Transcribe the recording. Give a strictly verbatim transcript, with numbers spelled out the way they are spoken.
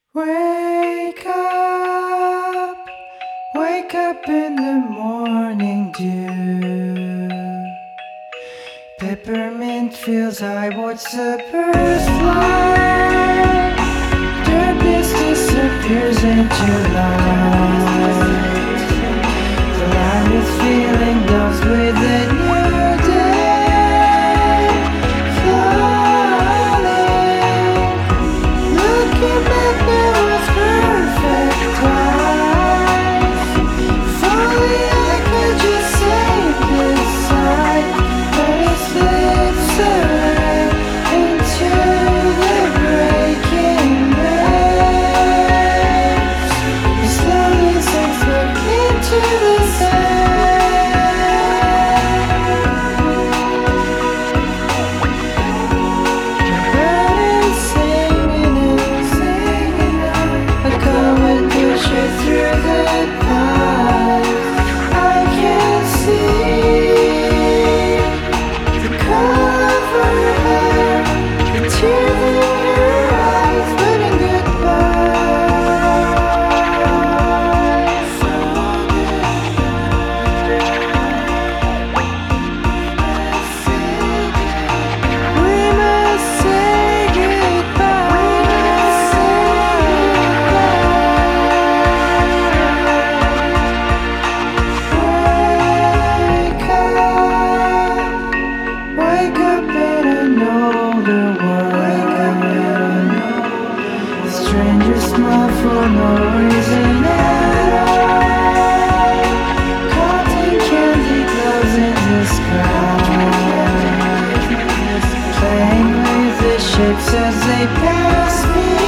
Wake up, wake up in the morning dew. Peppermint feels I watch the birds fly. Darkness disappears into light. The line is feeling lost with a new day. Falling, looking back now was perfect twice. If only I could just save this sight, but it slips away into the breaking waves. It slowly sinks back into the sand. The bird is singing and singing out. I come and push it through the pines. I can see the color of her hair, the tears in her eyes, waving goodbye. So goodbye. We must say goodbye. We must say goodbye. Wake up, wake up in an older world. Strangers smile for no reason at all. Cotton candy glows in the sky, playing with the shapes as they pass me